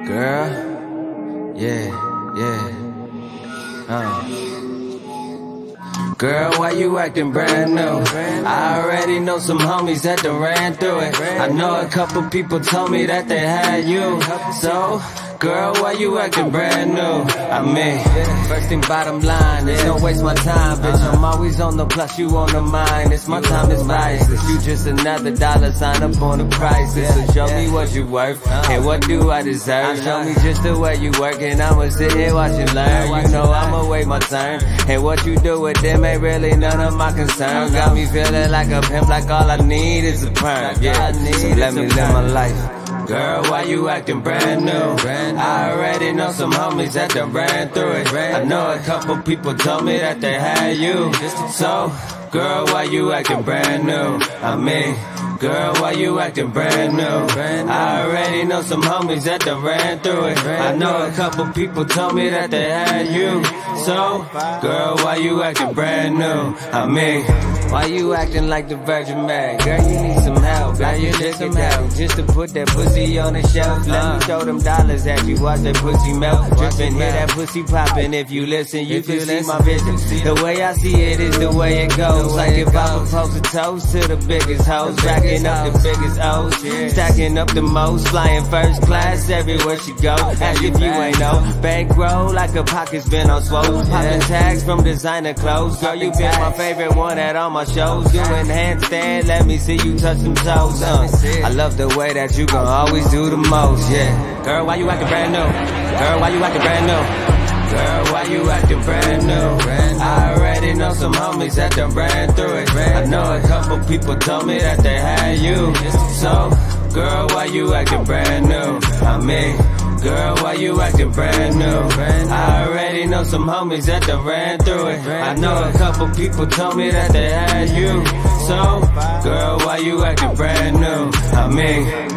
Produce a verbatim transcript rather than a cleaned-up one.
Girl, yeah, yeah, uh. Girl, why you acting brand new? I already know some homies that done ran through it. I know a couple people told me that they had you. So, girl, why you acting brand new? I mean, first thing bottom line is don't waste my time, bitch. I'm always on the plus, you on the mind. It's my time is priceless. You just another dollar sign up on the prices. So show me what you worth and what do I deserve. Show me just the way you work and I'ma sit here watch you learn. You know I'ma wait my turn. And what you do with them ain't really none of my concern. Got me feeling like a pimp, like all I need is a perm. Yeah, so let me live my life. Girl, why you acting brand new? I already know some homies that done ran through it. I know a couple people told me that they had you. So, girl, why you acting brand new? I mean, girl, why you acting brand new? I already know some homies that done ran through it. I know a couple people told me that they had you. So, girl, why you acting brand new? I mean, why you acting like the Virgin Mary? Girl, you need some help. Girl, you need some help just to put that pussy on the shelf. Let me throw them dollars at you, watch that pussy melt. Drippin', hear that pussy poppin'. If you listen, you can see my vision. The way I see it is the way it goes. Like if I propose a toast to the biggest hoes, racking up the biggest O's, stacking up the most, flying first class everywhere she go. Ask if you ain't know, bankroll like her pockets been on swole. Poppin' tags from designer clothes. Girl, you been my favorite one at all my shows. Doing handstand, let me see you touch some toes. Uh, I love the way that you gon' always do the most. Yeah, girl, why you acting brand new? Girl, why you acting brand new? Girl, why you acting brand new? I already know some homies that done ran through it. I know a couple people told me that they had you. So, girl, why you acting brand new? I mean, girl, why you acting brand new? I already know some homies that done ran through it. I know a couple people told me that they had you. So, girl, why you acting brand new? I mean,